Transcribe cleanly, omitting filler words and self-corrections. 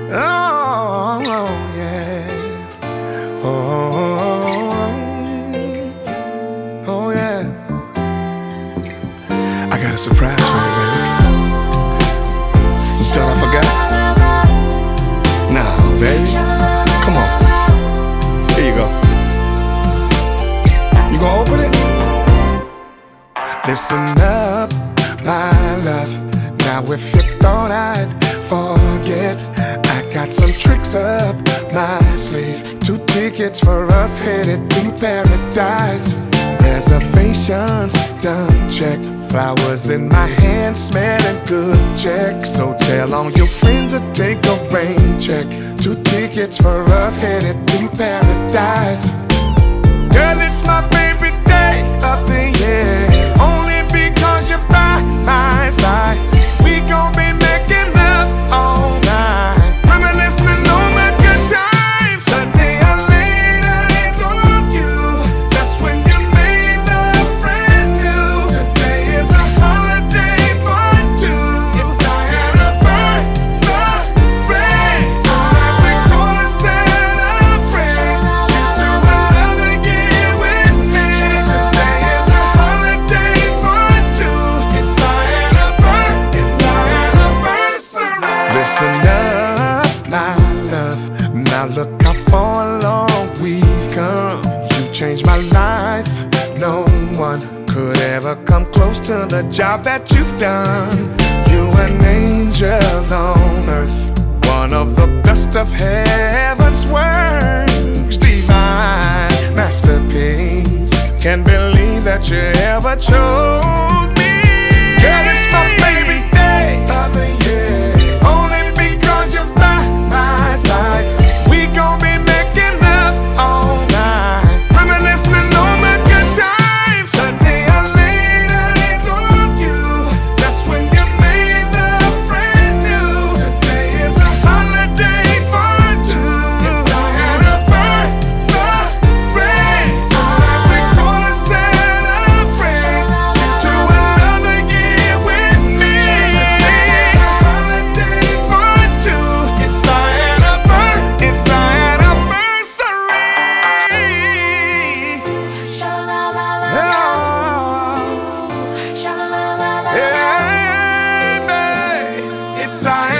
Oh, yeah. Oh, oh, yeah. I got a surprise for you, baby. You thought I forgot? Nah, baby. Come on. Here you go. You gonna open it? Listen up, my love. Now if you thought I'd forget, I got some tricks up my sleeve. 2 tickets for us headed to paradise. Reservations done, check. Flowers in my hand, smelling good, check. So tell all your friends to take a rain check. 2 tickets for us headed to paradise. Girl, it's my favorite day of the year, only because you're by my side. We gon' be making love all night, reminiscing on the good times. A day or later is on you. That's when you made love brand new. Today is a holiday for 2. It's our anniversary. Tonight we're gonna celebrate. Cheers to another year with me. Today is a holiday for 2. It's our anniversary. Listen up, my love. Now look how far along we've come. You changed my life. No one could ever come close to the job that you've done. You an angel on earth, one of the best of heaven's works. Divine masterpiece. Can't believe that you ever chose me. Girl, it's my favorite day of the year, only because you're by my side. We gon' be making love all night, reminiscing on the good times. A day or later is on you. That's when you made love brand new. Today is a holiday for 2. It's our anniversary. Tonight we're gonna celebrate. Cheers to another year with me. Holiday for 2. It's our anniversary. It's our anniversary. Yeah, babe. It's our